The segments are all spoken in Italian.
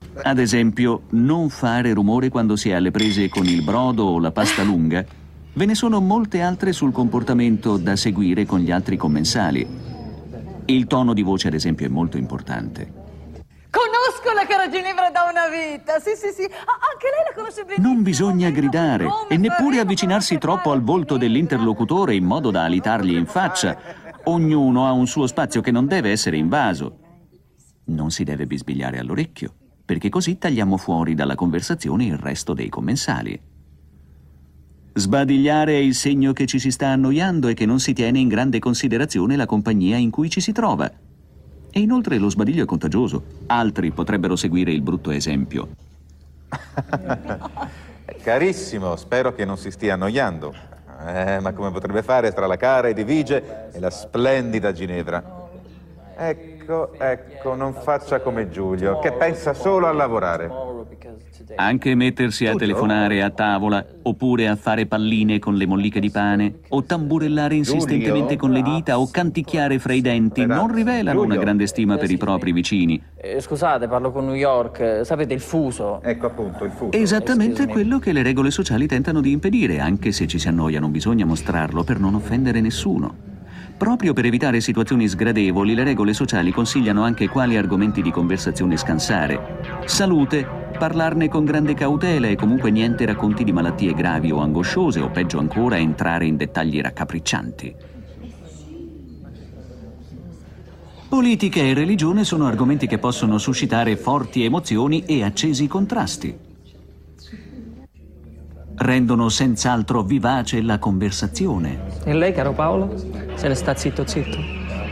Ad esempio, non fare rumore quando si è alle prese con il brodo o la pasta lunga. Ve ne sono molte altre sul comportamento da seguire con gli altri commensali. Il tono di voce, ad esempio, è molto importante. Conosco la cara Ginevra da una vita, sì. Anche lei la conosce benissimo. Non bisogna gridare Come e neppure faremo avvicinarsi per troppo al volto Ginevra? dell'interlocutore in modo da alitargli in faccia. Ognuno ha un suo spazio che non deve essere invaso. Non si deve bisbigliare all'orecchio, perché così tagliamo fuori dalla conversazione il resto dei commensali. Sbadigliare è il segno che ci si sta annoiando e che non si tiene in grande considerazione la compagnia in cui ci si trova. E inoltre lo sbadiglio è contagioso. Altri potrebbero seguire il brutto esempio. Carissimo, spero che non si stia annoiando. Ma come potrebbe fare tra la cara Edvige e la splendida Ginevra? Ecco, non faccia come Giulio, che pensa solo a lavorare. Anche mettersi a telefonare a tavola, oppure a fare palline con le molliche di pane, o tamburellare insistentemente con le dita, o canticchiare fra i denti, non rivelano una grande stima per i propri vicini. Scusate, parlo con New York, sapete il fuso? Ecco appunto il fuso. Esattamente quello che le regole sociali tentano di impedire, anche se ci si annoia non bisogna mostrarlo per non offendere nessuno. Proprio per evitare situazioni sgradevoli, le regole sociali consigliano anche quali argomenti di conversazione scansare. Salute, parlarne con grande cautela e comunque niente racconti di malattie gravi o angosciose, o peggio ancora entrare in dettagli raccapriccianti. Politica e religione sono argomenti che possono suscitare forti emozioni e accesi contrasti. Rendono senz'altro vivace la conversazione. E lei, caro Paolo? Se ne sta zitto?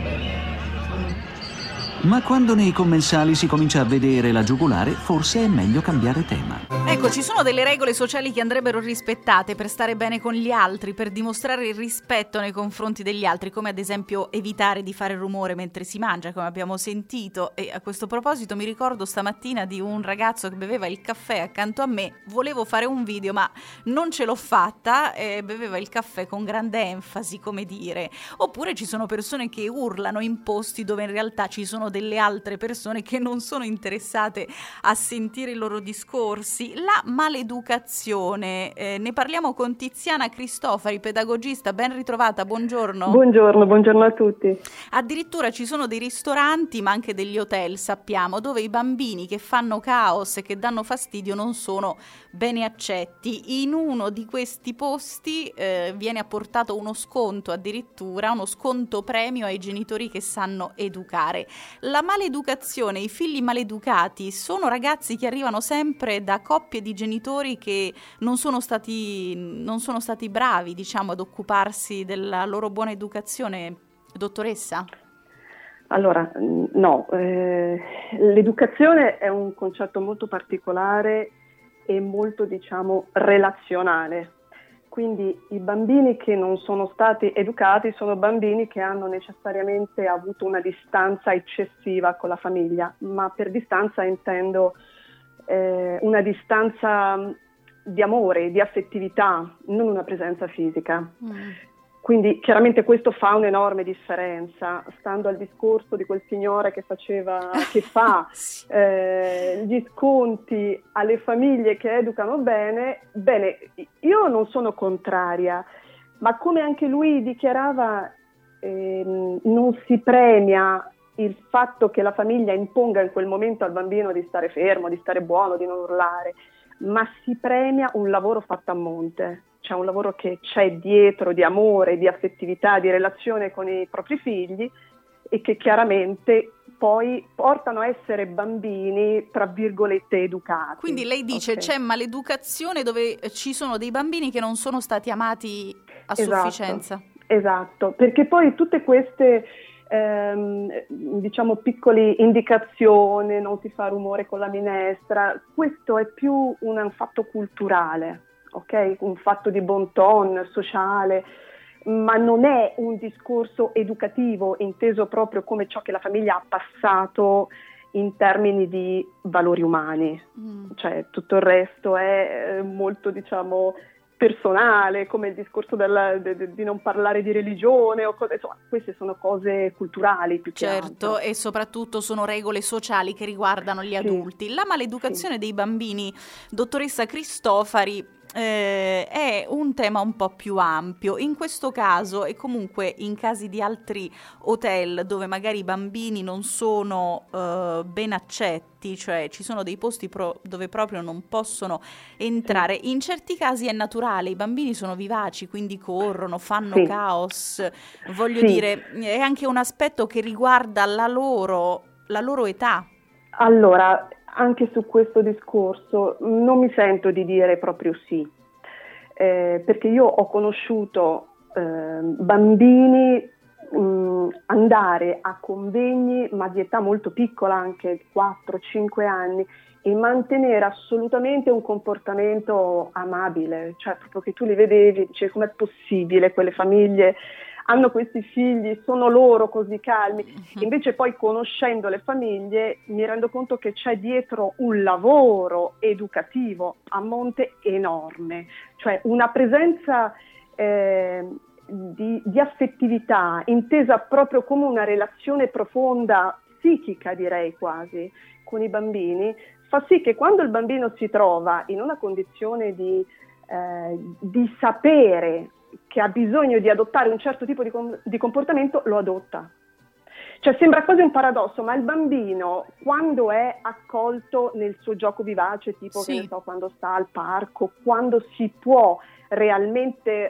Ma quando nei commensali si comincia a vedere la giugulare, forse è meglio cambiare tema. Ecco, ci sono delle regole sociali che andrebbero rispettate per stare bene con gli altri, per dimostrare il rispetto nei confronti degli altri, come ad esempio evitare di fare rumore mentre si mangia, come abbiamo sentito. E a questo proposito mi ricordo stamattina di un ragazzo che beveva il caffè accanto a me. Volevo fare un video, ma non ce l'ho fatta, e beveva il caffè con grande enfasi, come dire. Oppure ci sono persone che urlano in posti dove in realtà ci sono delle altre persone che non sono interessate a sentire i loro discorsi. La maleducazione, ne parliamo con Tiziana Cristofari, pedagogista. Ben ritrovata, buongiorno. Buongiorno a tutti. Addirittura ci sono dei ristoranti, ma anche degli hotel, sappiamo, dove i bambini che fanno caos e che danno fastidio non sono bene accetti. In uno di questi posti viene apportato uno sconto, addirittura uno sconto premio ai genitori che sanno educare. La maleducazione, i figli maleducati sono ragazzi che arrivano sempre da coppie di genitori che non sono stati bravi, diciamo, ad occuparsi della loro buona educazione, dottoressa? Allora, no, l'educazione è un concetto molto particolare e molto, diciamo, relazionale. Quindi i bambini che non sono stati educati sono bambini che hanno necessariamente avuto una distanza eccessiva con la famiglia, ma per distanza intendo una distanza di amore, di affettività, non una presenza fisica. Quindi chiaramente questo fa un'enorme differenza, stando al discorso di quel signore che fa gli sconti alle famiglie che educano bene. Bene, io non sono contraria, ma come anche lui dichiarava, non si premia il fatto che la famiglia imponga in quel momento al bambino di stare fermo, di stare buono, di non urlare, ma si premia un lavoro fatto a monte. C'è un lavoro che c'è dietro di amore, di affettività, di relazione con i propri figli e che chiaramente poi portano a essere bambini, tra virgolette, educati. Quindi lei dice c'è maleducazione dove ci sono dei bambini che non sono stati amati a sufficienza. Esatto, perché poi tutte queste diciamo piccole indicazioni, non si fa rumore con la minestra, questo è più un fatto culturale. Ok, un fatto di bon ton sociale, ma non è un discorso educativo inteso proprio come ciò che la famiglia ha passato in termini di valori umani. Cioè tutto il resto è molto, diciamo, personale, come il discorso di non parlare di religione o cose, insomma, queste sono cose culturali più che altro. Certo, e soprattutto sono regole sociali che riguardano gli adulti. La maleducazione dei bambini, dottoressa Cristofari, è un tema un po' più ampio. In questo caso, e comunque in casi di altri hotel dove magari i bambini non sono ben accetti, cioè ci sono dei posti dove proprio non possono entrare, in certi casi è naturale, i bambini sono vivaci, quindi corrono, fanno caos, voglio dire, è anche un aspetto che riguarda la loro età. Allora, anche su questo discorso non mi sento di dire proprio sì, perché io ho conosciuto bambini andare a convegni, ma di età molto piccola, anche 4-5 anni, e mantenere assolutamente un comportamento amabile, cioè proprio che tu li vedevi e dicevi com'è possibile, quelle famiglie hanno questi figli, sono loro così calmi. Invece poi, conoscendo le famiglie, mi rendo conto che c'è dietro un lavoro educativo a monte enorme, cioè una presenza di affettività intesa proprio come una relazione profonda, psichica direi quasi, con i bambini, fa sì che quando il bambino si trova in una condizione di sapere che ha bisogno di adottare un certo tipo di comportamento, lo adotta. Cioè sembra quasi un paradosso, ma il bambino, quando è accolto nel suo gioco vivace, tipo che ne so, quando sta al parco, quando si può realmente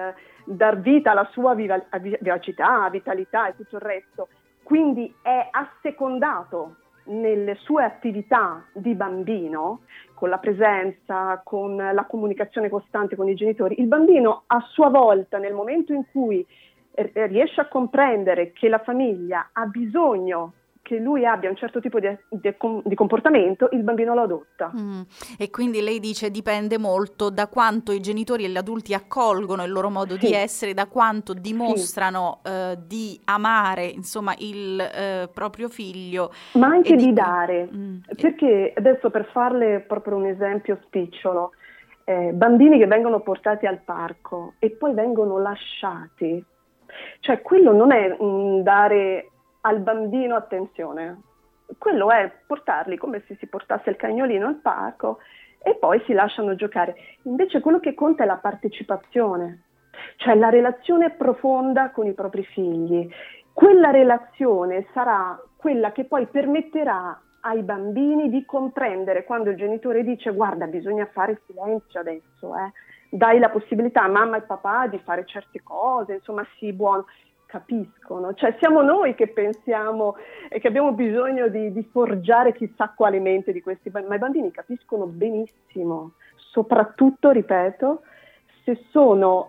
dar vita alla sua vivacità, vitalità e tutto il resto, quindi è assecondato nelle sue attività di bambino, con la presenza, con la comunicazione costante con i genitori, il bambino a sua volta, nel momento in cui riesce a comprendere che la famiglia ha bisogno che lui abbia un certo tipo di comportamento, il bambino lo adotta. E quindi lei dice dipende molto da quanto i genitori e gli adulti accolgono il loro modo di essere, da quanto dimostrano di amare, insomma, il proprio figlio. Ma anche di dare, perché adesso, per farle proprio un esempio spicciolo, bambini che vengono portati al parco e poi vengono lasciati, cioè quello non è dare al bambino attenzione, quello è portarli come se si portasse il cagnolino al parco e poi si lasciano giocare. Invece quello che conta è la partecipazione, cioè la relazione profonda con i propri figli. Quella relazione sarà quella che poi permetterà ai bambini di comprendere quando il genitore dice guarda, bisogna fare silenzio adesso, dai la possibilità a mamma e papà di fare certe cose, insomma sii buono. Capiscono, cioè siamo noi che pensiamo e che abbiamo bisogno di forgiare chissà quale mente di questi bambini, ma i bambini capiscono benissimo, soprattutto, ripeto, se sono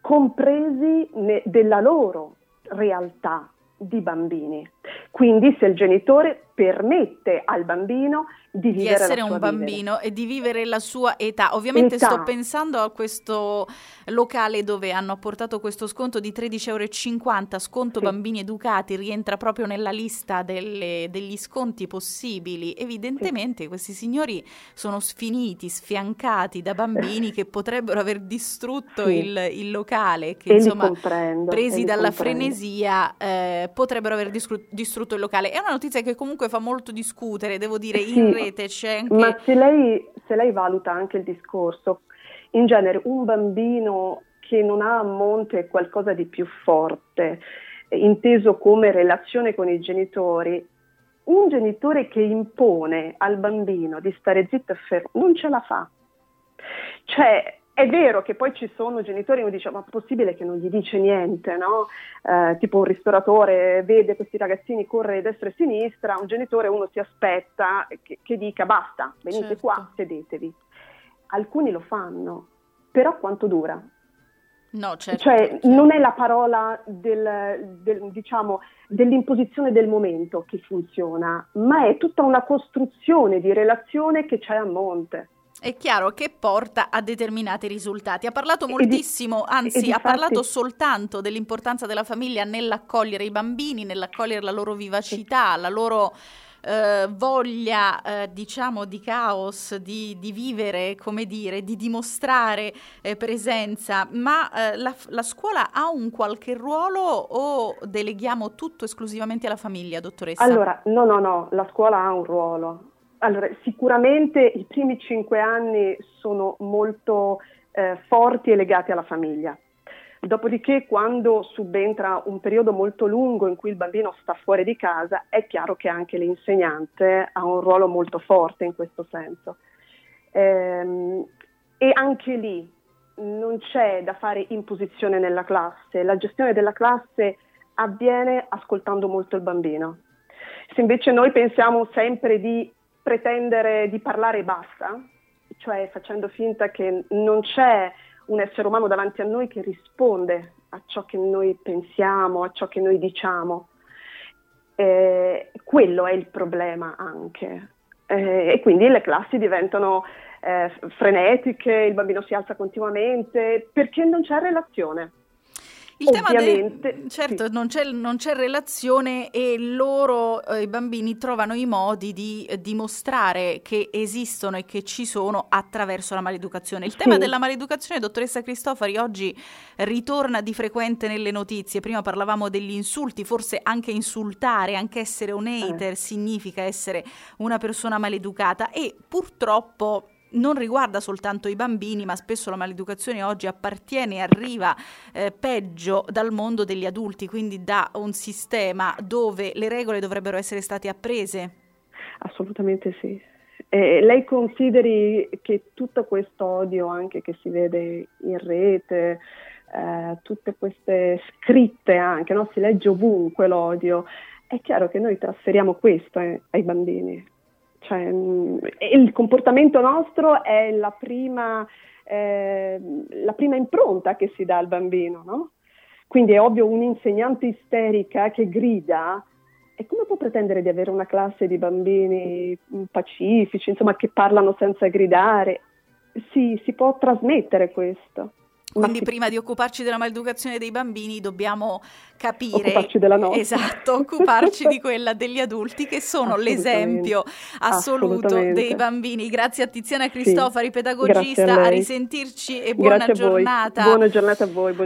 compresi della loro realtà di bambini. Quindi se il genitore permette al bambino di vivere essere la sua un bambino e di vivere la sua età. Ovviamente sto pensando a questo locale dove hanno portato questo sconto di 13,50 €, sconto bambini educati, rientra proprio nella lista degli sconti possibili. Evidentemente questi signori sono sfiniti, sfiancati da bambini che potrebbero aver distrutto il locale, che insomma presi dalla frenesia potrebbero aver distrutto il locale. È una notizia che comunque fa molto discutere, devo dire, in rete c'è anche... Ma se lei valuta anche il discorso, in genere un bambino che non ha a monte qualcosa di più forte, inteso come relazione con i genitori, un genitore che impone al bambino di stare zitto e fermo non ce la fa. Cioè, è vero che poi ci sono genitori che uno dice ma è possibile che non gli dice niente, no? Tipo un ristoratore vede questi ragazzini correre a destra e a sinistra, un genitore, uno si aspetta che dica basta, venite qua, sedetevi. Alcuni lo fanno, però quanto dura? No, certo. Cioè non è la parola dell'imposizione del momento che funziona, ma è tutta una costruzione di relazione che c'è a monte. È chiaro che porta a determinati risultati. Ha parlato moltissimo, anzi ha parlato soltanto dell'importanza della famiglia nell'accogliere i bambini, nell'accogliere la loro vivacità, la loro voglia, diciamo, di caos, di vivere, come dire, di dimostrare presenza, ma la scuola ha un qualche ruolo o deleghiamo tutto esclusivamente alla famiglia, dottoressa? Allora, no, la scuola ha un ruolo. Allora, sicuramente i primi 5 anni sono molto forti e legati alla famiglia. Dopodiché, quando subentra un periodo molto lungo in cui il bambino sta fuori di casa, è chiaro che anche l'insegnante ha un ruolo molto forte in questo senso. E anche lì non c'è da fare imposizione nella classe, la gestione della classe avviene ascoltando molto il bambino. Se invece noi pensiamo sempre di pretendere di parlare e basta, cioè facendo finta che non c'è un essere umano davanti a noi che risponde a ciò che noi pensiamo, a ciò che noi diciamo, quello è il problema anche. E quindi le classi diventano frenetiche, il bambino si alza continuamente perché non c'è relazione. Il Ovviamente, tema certo, sì. non c'è relazione e loro, i bambini, trovano i modi di dimostrare che esistono e che ci sono attraverso la maleducazione. Il tema della maleducazione, dottoressa Cristofari, oggi ritorna di frequente nelle notizie. Prima parlavamo degli insulti, forse anche insultare, anche essere un hater significa essere una persona maleducata e purtroppo non riguarda soltanto i bambini, ma spesso la maleducazione oggi appartiene e arriva peggio dal mondo degli adulti, quindi da un sistema dove le regole dovrebbero essere state apprese. Assolutamente sì. Lei consideri che tutto questo odio anche che si vede in rete, tutte queste scritte anche, no? Si legge ovunque l'odio, è chiaro che noi trasferiamo questo ai bambini. Cioè, il comportamento nostro è la prima impronta che si dà al bambino, no? Quindi è ovvio, un'insegnante isterica che grida, e come può pretendere di avere una classe di bambini pacifici, insomma, che parlano senza gridare? Si può trasmettere questo. Quindi prima di occuparci della maleducazione dei bambini dobbiamo capire, occuparci della nostra. Esatto, occuparci di quella degli adulti che sono l'esempio assoluto dei bambini. Grazie a Tiziana Cristofari, pedagogista, a risentirci e buona giornata. Buona giornata a voi.